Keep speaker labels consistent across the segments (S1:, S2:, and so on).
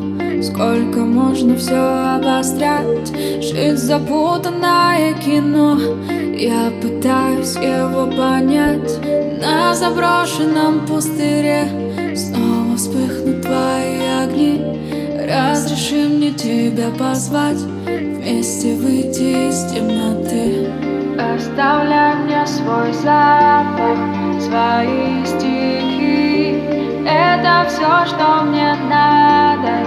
S1: Сколько можно все обострять? Жизнь запутанное кино. Я пытаюсь его понять. На заброшенном пустыре снова вспыхнут твои огни. Разреши мне тебя позвать, вместе выйти из темноты. Оставляй мне свой запах, свои стихи. Это все, что мне надо,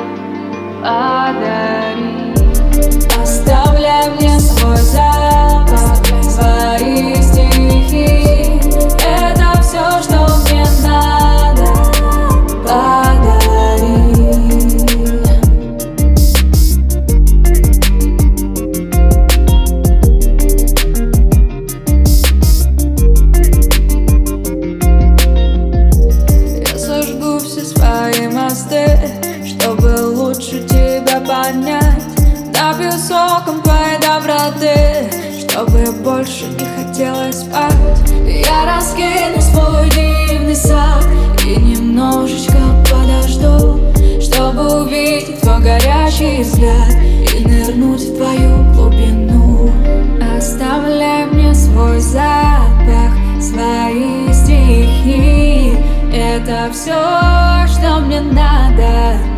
S1: подари. Оставляй мне свой запах, свои стихи. Это все, что мне надо, подари. Я сожгу все свои мосты, чтобы лучше тебя понять. Напью соком твоей доброты, чтобы больше не хотелось спать. Я раскину свой дивный сад и немножечко подожду, чтобы увидеть твой горячий взгляд и нырнуть в твою глубину. Оставляй мне свой запах, свои стихи. Это все, что мне надо.